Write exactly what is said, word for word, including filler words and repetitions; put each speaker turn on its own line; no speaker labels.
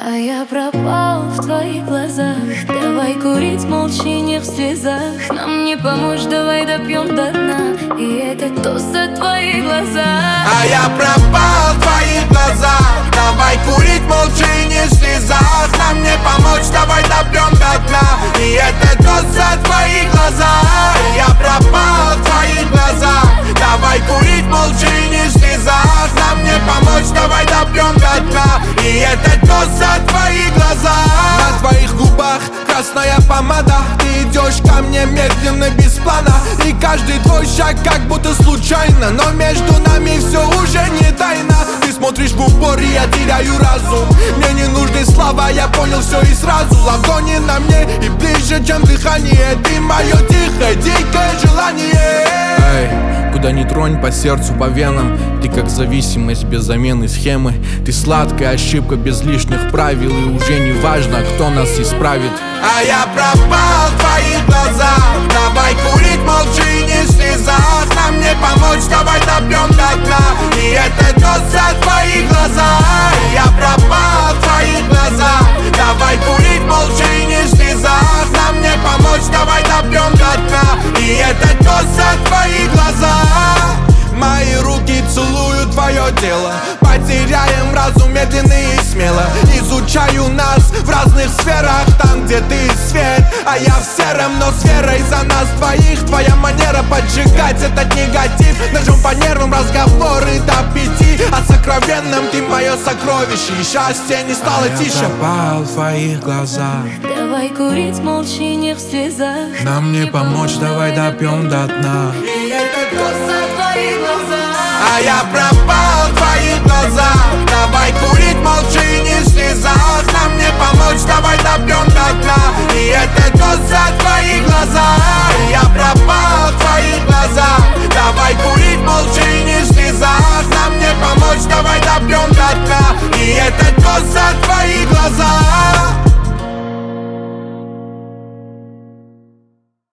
А я пропал в твоих глазах. Давай курить молча, не в слезах. Нам не помочь, давай допьем до дна. И это тост за твои глаза.
А я пропал в твоих глазах. Давай курить молча, не в слезах. Нам не помочь, давай допьем до дна. И это тост за твои глаза. Я пропал в твоих глазах. Давай курить молча, не в слезах. Нам не помочь, давай допьем до дна. И это тост за твои глаза. На твоих губах красная помада. Ты идешь ко мне медленно, без плана. И каждый твой шаг как будто случайно. Но между нами все уже не тайна. Ты смотришь в упор, и я теряю разум. Мне не нужны слова, я понял все и сразу. Ладони на мне и ближе, чем дыхание. Ты мое тихое, дикое желание. Эй, куда ни тронь, по сердцу, по венам. Ты как зависимость без замены схемы. Ты сладкая ошибка без лишних правил. И уже не важно, кто нас исправит. А я пропал в твоих глазах. Давай курить молча и не в слезах. Нам не помочь, давай допьем до дна. И это тост за твои глаза. Я пропал в твоих глазах. Давай курить молча и не в слезах. Нам не помочь, давай допьем до дна. И это тост за твои глаза. Мои руки целуют твое тело. Потеряем разум медленно и смело. Изучаю нас в разных сферах. Там, где ты свет, а я в сером, но с верой за нас двоих. Твоя манера поджигать этот негатив. Ножом по нервам разговоры до пяти. О сокровенном ты мое сокровище. И счастье не стало а тише. Я пропал в твоих глазах.
Давай курить молча, не в слезах.
Нам не помочь, давай допьем до дна.
И это тост за твои глаза.
А я пропал в твоих глазах. Давай курить молча и не в слезах.